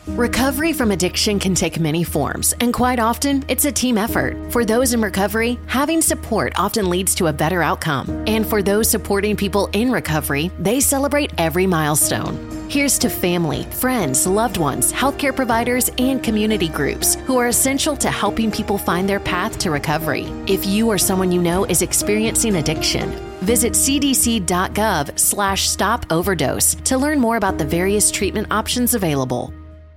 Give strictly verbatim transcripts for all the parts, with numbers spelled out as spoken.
Recovery from addiction can take many forms, and quite often, it's a team effort. For those in recovery, having support often leads to a better outcome. And for those supporting people in recovery, they celebrate every milestone. Here's to family, friends, loved ones, healthcare providers, and community groups who are essential to helping people find their path to recovery. If you or someone you know is experiencing addiction, visit cdc.gov slash stop overdose to learn more about the various treatment options available.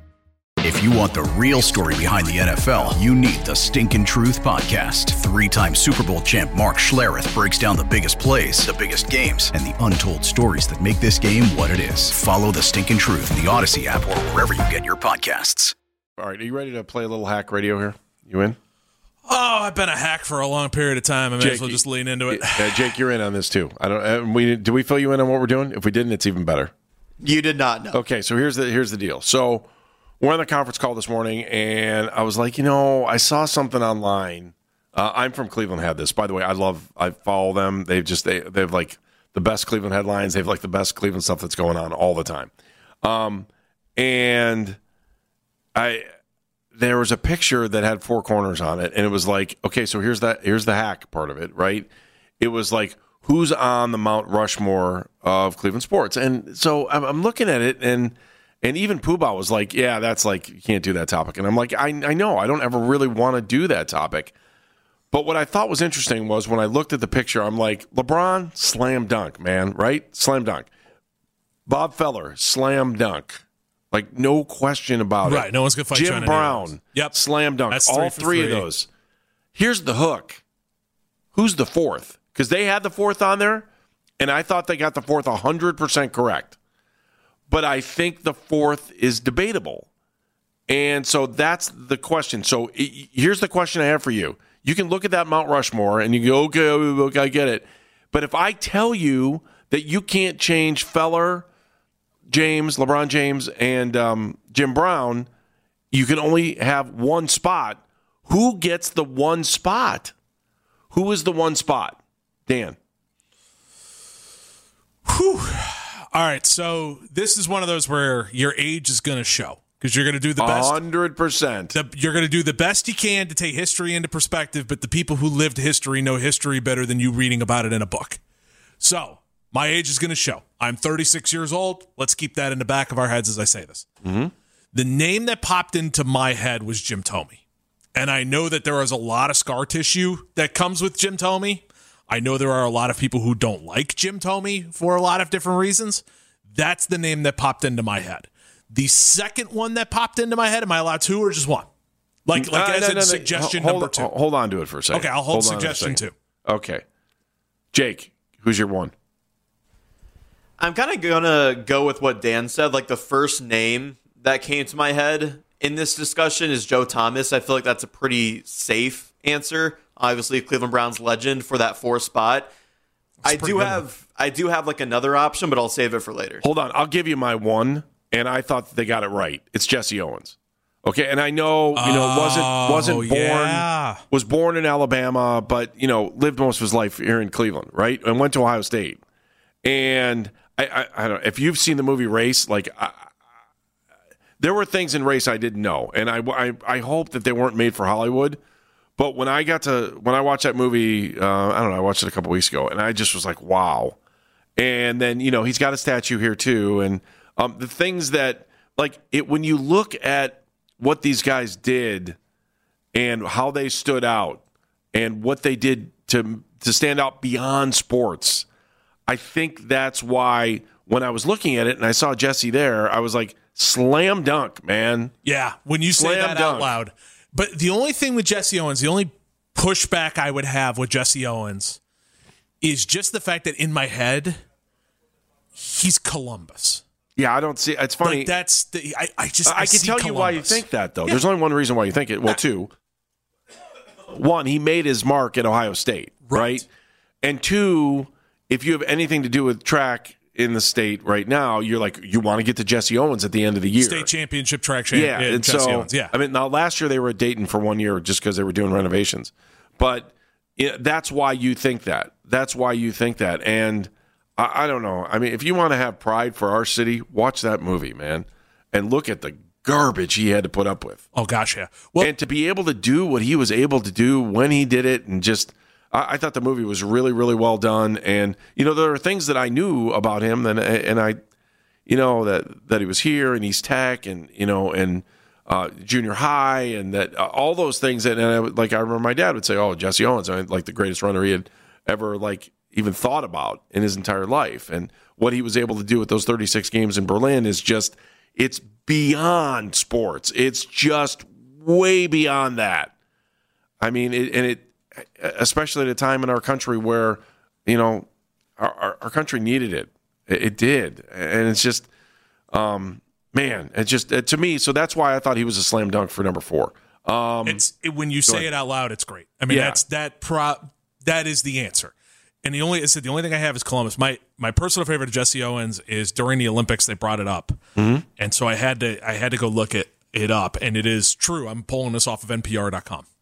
If you want the real story behind the N F L, you need the Stinkin' Truth Podcast. Three-time Super Bowl champ Mark Schlereth breaks down the biggest plays, the biggest games, and the untold stories that make this game what it is. Follow the Stinkin' Truth in the Odyssey app or wherever you get your podcasts. All right, are you ready to play a little hack radio here? You in? Oh, I've been a hack for a long period of time. I may Jake, as well just lean into it. Uh, Jake, you're in on this too. I don't. Uh, we do we fill you in on what we're doing? If we didn't, it's even better. You did not know. Okay, so here's the here's the deal. So we're on the conference call this morning, and I was like, you know, I saw something online. Uh, I'm from Cleveland. Had this, by the way. I love. I follow them. They've just they they have like the best Cleveland headlines. They have like the best Cleveland stuff that's going on all the time. Um, and I. There was a picture that had four corners on it, and it was like, okay, so here's that. Here's the hack part of it, right? It was like, who's on the Mount Rushmore of Cleveland sports? And so I'm, I'm looking at it, and and even Poobah was like, yeah, that's like, you can't do that topic. And I'm like, I, I know, I don't ever really want to do that topic. But what I thought was interesting was when I looked at the picture, I'm like, LeBron, slam dunk, man, right? Slam dunk. Bob Feller, slam dunk. Like, no question about it. Right, no one's going to fight Jim you on Brown, anyone. Yep. slam dunk. That's All three three, for of three. those. Here's the hook. Who's the fourth? Because they had the fourth on there, and I thought they got the fourth one hundred percent correct. But I think the fourth is debatable. And so that's the question. So i- here's the question I have for you. You can look at that Mount Rushmore, and you can go, okay, okay, I get it. But if I tell you that you can't change Feller, James, LeBron James, and um, Jim Brown, you can only have one spot. Who gets the one spot? Who is the one spot? Dan. Whew. All right, so this is one of those where your age is going to show because you're going to do the best. one hundred percent. The, you're going to do the best you can to take history into perspective, but the people who lived history know history better than you reading about it in a book. So my age is going to show. I'm thirty-six years old. Let's keep that in the back of our heads as I say this. Mm-hmm. The name that popped into my head was Jim Thome. And I know that there is a lot of scar tissue that comes with Jim Thome. I know there are a lot of people who don't like Jim Thome for a lot of different reasons. That's the name that popped into my head. The second one that popped into my head, am I allowed two or just one? Like, like Uh, as no, in no, no. suggestion Hold- number two. Hold on to it for a second. Okay, I'll hold, on a suggestion second. two. Okay. Jake, who's your one? I'm kind of going to go with what Dan said. Like, the first name that came to my head in this discussion is Joe Thomas. I feel like that's a pretty safe answer. Obviously, Cleveland Browns legend for that fourth spot. That's I pretty do good. have I do have like another option, but I'll save it for later. Hold on. I'll give you my one, and I thought they got it right. It's Jesse Owens. Okay, and I know, you know, wasn't wasn't Oh, born yeah. was born in Alabama, but you know, lived most of his life here in Cleveland, right? And went to Ohio State. And I, I, I don't know if you've seen the movie Race. Like, I, there were things in Race I didn't know, and I, I, I hope that they weren't made for Hollywood. But when I got to when I watched that movie, uh, I don't know, I watched it a couple weeks ago, and I just was like, wow. And then, you know, he's got a statue here too, and um, the things that like it when you look at what these guys did and how they stood out and what they did to to stand out beyond sports, I think that's why when I was looking at it and I saw Jesse there, I was like, slam dunk, man. Yeah, when you say Slam that dunk. out loud. But the only thing with Jesse Owens, the only pushback I would have with Jesse Owens is just the fact that in my head, he's Columbus. Yeah, I don't see. It's funny. Like that's the, I, I just I, I can see tell you why you Columbus. think that, though. Yeah. There's only one reason why you think it. Well, two. One, he made his mark at Ohio State, right? Right. And two, if you have anything to do with track in the state right now, you're like, you want to get to Jesse Owens at the end of the year. State championship track champ. Yeah, Yeah, and Jesse so, Owens. Yeah. I mean, now last year they were at Dayton for one year just because they were doing renovations. But you know, that's why you think that. That's why you think that. And I, I don't know. I mean, if you want to have pride for our city, watch that movie, man, and look at the garbage he had to put up with. Oh gosh, yeah. Well, and to be able to do what he was able to do when he did it, and just, I, I thought the movie was really, really well done. And you know, there are things that I knew about him, and and I, you know, that that he was here in East Tech, and you know, and uh, junior high, and that uh, all those things. That, and I would, like I remember my dad would say, "Oh, Jesse Owens, I mean, like the greatest runner he had ever like even thought about in his entire life." And what he was able to do with those thirty-six games in Berlin is just, it's beyond sports. It's just way beyond that. I mean, it, and it, especially at a time in our country where, you know, our, our, our country needed it. it. It did. And it's just, um, man, it's just, it, to me, so that's why I thought he was a slam dunk for number four. Um, it's it, when you say ahead. it out loud, it's great. I mean, Yeah. that's that pro, that is the answer. And the only I said the only thing I have is Columbus. My my personal favorite of Jesse Owens is during the Olympics they brought it up, mm-hmm. and so I had to I had to go look it it up, and it is true. I'm pulling this off of N P R dot com.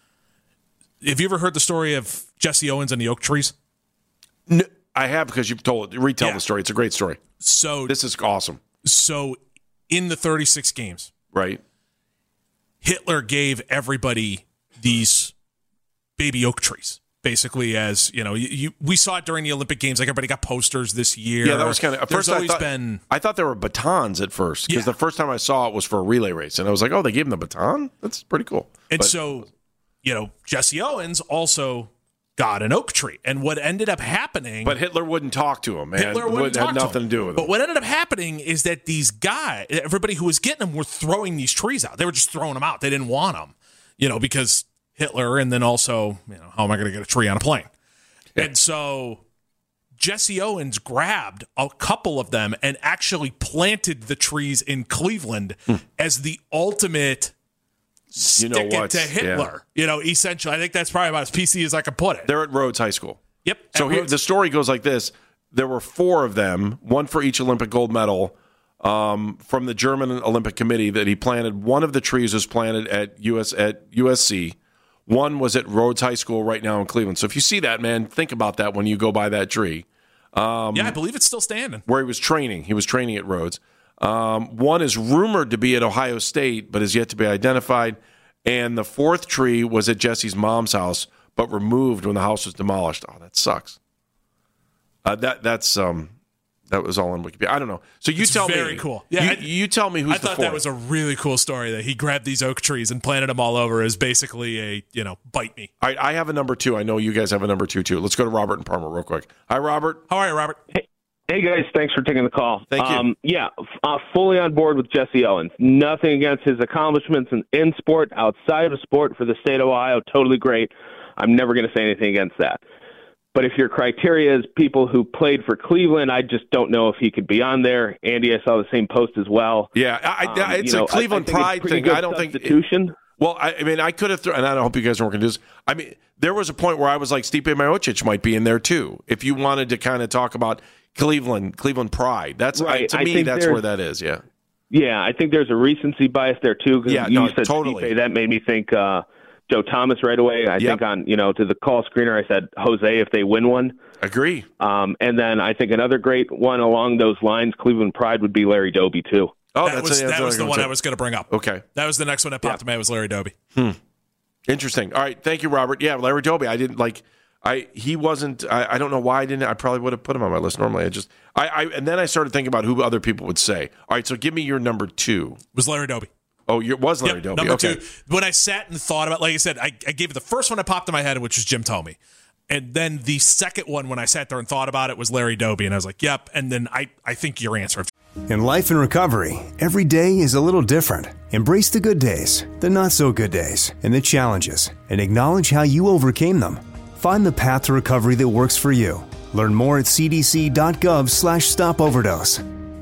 Have you ever heard the story of Jesse Owens and the oak trees? No, I have, because you've told it. Retell Yeah. the story. It's a great story. So This is awesome, so in the thirty-six games, right? Hitler gave everybody these baby oak trees. Basically, as you know, you, you, we saw it during the Olympic Games. Like everybody got posters this year. Yeah, that was kind of. At There's first, I always thought, been. I thought there were batons at first, because Yeah. the first time I saw it was for a relay race, and I was like, "Oh, they gave him the baton? That's pretty cool." And But- so, you know, Jesse Owens also got an oak tree, and what ended up happening. but Hitler wouldn't talk to him, man. Hitler It wouldn't had talk nothing to, him. to do with But him. what ended up happening is that these guys, everybody who was getting them, were throwing these trees out. They were just throwing them out. They didn't want them, you know, because Hitler, and then also, you know, how am I going to get a tree on a plane? And so Jesse Owens grabbed a couple of them and actually planted the trees in Cleveland Hmm. as the ultimate You know stick it what? to Hitler. You know, essentially, I think that's probably about as P C as I could put it. They're at Rhodes High School. Yep. So at here, Rhodes- the story goes like this: there were four of them, one for each Olympic gold medal, um, from the German Olympic Committee that he planted. One of the trees was planted at U S at U S C. One was at Rhodes High School right now in Cleveland. So if you see that, man, think about that when you go by that tree. yeah, I believe it's still standing. Where he was training. He was training at Rhodes. Um, one is rumored to be at Ohio State, but is yet to be identified. And the fourth tree was at Jesse's mom's house, but removed when the house was demolished. Oh, that sucks. Uh, that that's um, that was all in Wikipedia. I don't know. So you It's tell very me. cool. Yeah, you, I- you tell me who's I the thought fourth. that was a really cool story that he grabbed these oak trees and planted them all over as basically a, you know, bite me. All right, I have a number two. I know you guys have a number two too. Let's go to Robert and Parma real quick. Hi, Robert. How are you, Robert? Hey, guys. Thanks for taking the call. Thank you. Um, yeah, f- uh, fully on board with Jesse Owens. Nothing against his accomplishments in, in sport, outside of sport for the state of Ohio. Totally great. I'm never going to say anything against that. But if your criteria is people who played for Cleveland, I just don't know if he could be on there. Andy, I saw the same post as well. Yeah, I, I, Um, it's you know, a Cleveland I, I think pride it's pretty thing. good I don't think. substitution. Well, I, I mean, I could have thrown, and I hope you guys weren't going to do this. I mean, there was a point where I was like, Stipe Miocic might be in there too. If you wanted to kind of talk about Cleveland, Cleveland pride, that's Right. I, to I me, think that's there's- where that is. Yeah, Yeah, I think there's a recency bias there too. 'Cause Yeah, you no, said totally. Stipe, that made me think uh, Joe Thomas right away. I Yep. think on you know to the call screener, I said Jose if they win one. agree. Um, and then I think another great one along those lines, Cleveland pride, would be Larry Doby too. Oh, that that's was, that's that what was the gonna one say. I was going to bring up. Okay, That was the next one that popped in my head was Larry Doby. interesting. All right, thank you, Robert. Yeah, Larry Doby. I didn't like. I he wasn't. I, I don't know why I didn't. I probably would have put him on my list normally. I just. I, I and then I started thinking about who other people would say. All right, so give me your number two. Was Larry Doby. Oh, it was Larry Yep, Doby. number okay. two. When I sat and thought about, like I said, I, I gave it the first one that popped in my head, which was Jim Thome. And then the second one, when I sat there and thought about it, was Larry Doby. And I was like, yep. And then I, I think your answer. In life and recovery, every day is a little different. Embrace the good days, the not so good days, and the challenges, and acknowledge how you overcame them. Find the path to recovery that works for you. Learn more at cdc.gov slash stop overdose.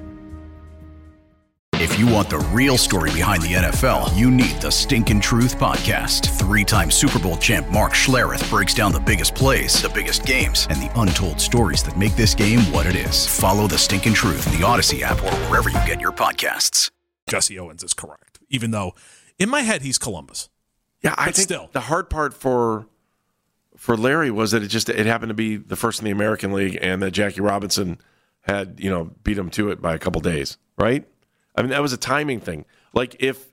If you want the real story behind the N F L, you need the Stinkin' Truth Podcast. Three-time Super Bowl champ Mark Schlereth breaks down the biggest plays, the biggest games, and the untold stories that make this game what it is. Follow the Stinkin' Truth in the Odyssey app or wherever you get your podcasts. Jesse Owens is correct, even though in my head he's Columbus. Yeah, I But think still. the hard part for for Larry was that it just it happened to be the first in the American League, and that Jackie Robinson had you know beat him to it by a couple days, right? I mean, that was a timing thing. Like if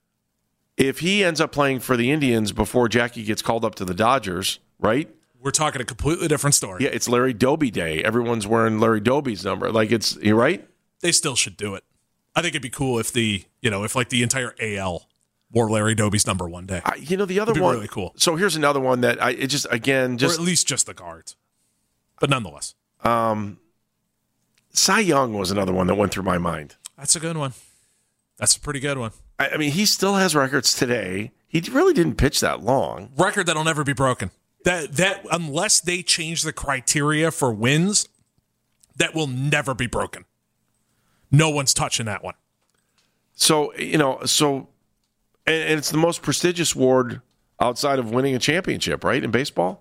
if he ends up playing for the Indians before Jackie gets called up to the Dodgers, right? We're talking a completely different story. Yeah, it's Larry Doby Day. Everyone's wearing Larry Doby's number. Like it's you right? They still should do it. I think it'd be cool if the, you know, if like the entire A L wore Larry Doby's number one day. I, you know, the other It'd be one really cool. So here's another one that I it just again just or at least just the cards. But nonetheless. Um Cy Young was another one that went through my mind. That's a good one. That's a pretty good one. I, I mean, he still has records today. He really didn't pitch that long. Record that'll never be broken. That that unless they change the criteria for wins, that will never be broken. No one's touching that one. So, you know, so and, and it's the most prestigious award outside of winning a championship, right? In baseball?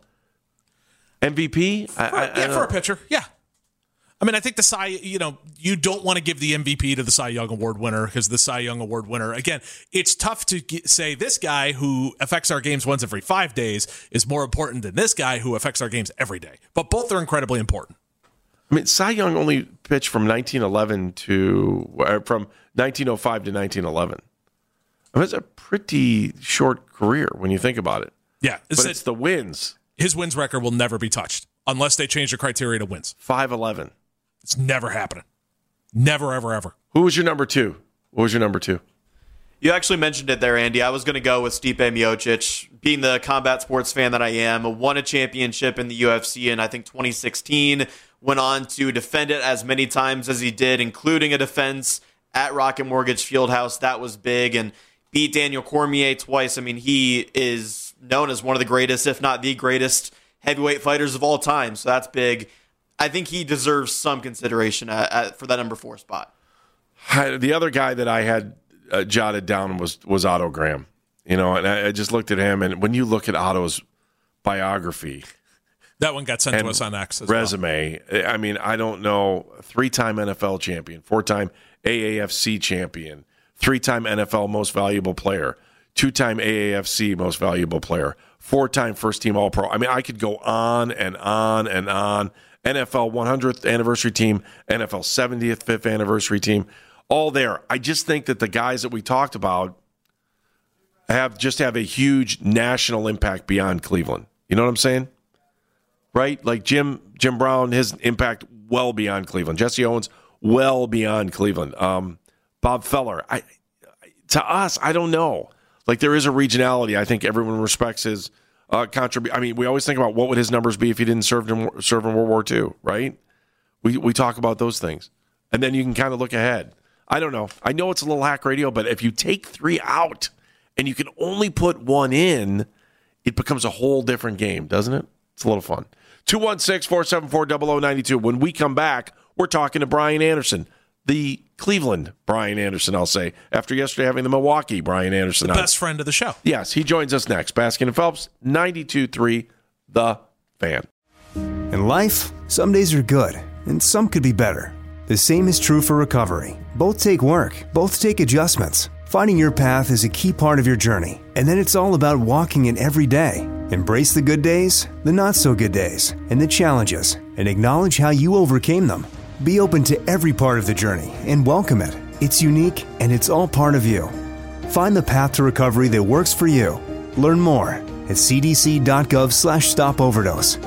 M V P? For, I, I, yeah, I for a pitcher. Yeah. I mean, I think the Cy, you know, you don't want to give the M V P to the Cy Young Award winner because the Cy Young Award winner, again, it's tough to get, say this guy who affects our games once every five days is more important than this guy who affects our games every day. But both are incredibly important. I mean, Cy Young only pitched from nineteen eleven to, from nineteen oh five to nineteen eleven. I mean, it's a pretty short career when you think about it. Yeah. It's but it's the wins. His wins record will never be touched unless they change the criteria to wins. five eleven. It's never happening. Never, ever, ever. Who was your number two? What was your number two? You actually mentioned it there, Andy. I was going to go with Stipe Miocic. Being the combat sports fan that I am, won a championship in the U F C in, I think, twenty sixteen. Went on to defend it as many times as he did, including a defense at Rocket Mortgage Fieldhouse. That was big. And beat Daniel Cormier twice. I mean, he is known as one of the greatest, if not the greatest, heavyweight fighters of all time. So that's big. I think he deserves some consideration at, at, for that number four spot. The other guy that I had uh, jotted down was was Otto Graham. You know, and I, I just looked at him, and when you look at Otto's biography, that one got sent to us on X as resume. Well. I mean, I don't know, three-time N F L champion, four-time A A F C champion, three-time N F L most valuable player, two-time A A F C most valuable player, four-time first-team All-Pro. I mean, I could go on and on and on. N F L one hundredth anniversary team, N F L seventieth, fifth anniversary team, all there. I just think that the guys that we talked about have just have a huge national impact beyond Cleveland. You know what I'm saying? Right? Like Jim Jim Brown, his impact well beyond Cleveland. Jesse Owens, well beyond Cleveland. Um, Bob Feller, I, to us, I don't know. Like there is a regionality. I think everyone respects his Uh, contrib- I mean, we always think about what would his numbers be if he didn't serve in, serve in World War Two, right? We we talk about those things. And then you can kind of look ahead. I don't know. I know it's a little hack radio, but if you take three out and you can only put one in, it becomes a whole different game, doesn't it? It's a little fun. two one six, four seven four, zero zero nine two. When we come back, we're talking to Brian Anderson, the Cleveland Brian Anderson, I'll say, after yesterday having the Milwaukee Brian Anderson the on. Best friend of the show. Yes, he joins us next. Baskin and Phelps, ninety-two point three, The Fan. In life, some days are good, and some could be better. The same is true for recovery. Both take work, both take adjustments. Finding your path is a key part of your journey, and then it's all about walking it every day. Embrace the good days, the not-so-good days, and the challenges, and acknowledge how you overcame them. Be open to every part of the journey and welcome it. It's unique and it's all part of you. Find the path to recovery that works for you. Learn more at cdc.gov slash stop overdose.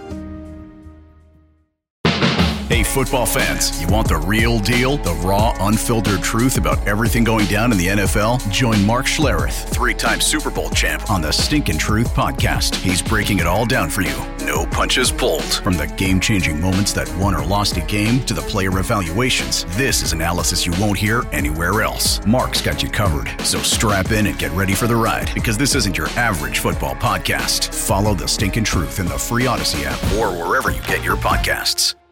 Hey, football fans, you want the real deal? The raw, unfiltered truth about everything going down in the N F L? Join Mark Schlereth, three-time Super Bowl champ, on the Stinkin' Truth podcast. He's breaking it all down for you. No punches pulled. From the game-changing moments that won or lost a game to the player evaluations, this is analysis you won't hear anywhere else. Mark's got you covered, so strap in and get ready for the ride, because this isn't your average football podcast. Follow the Stinkin' Truth in the free Odyssey app or wherever you get your podcasts.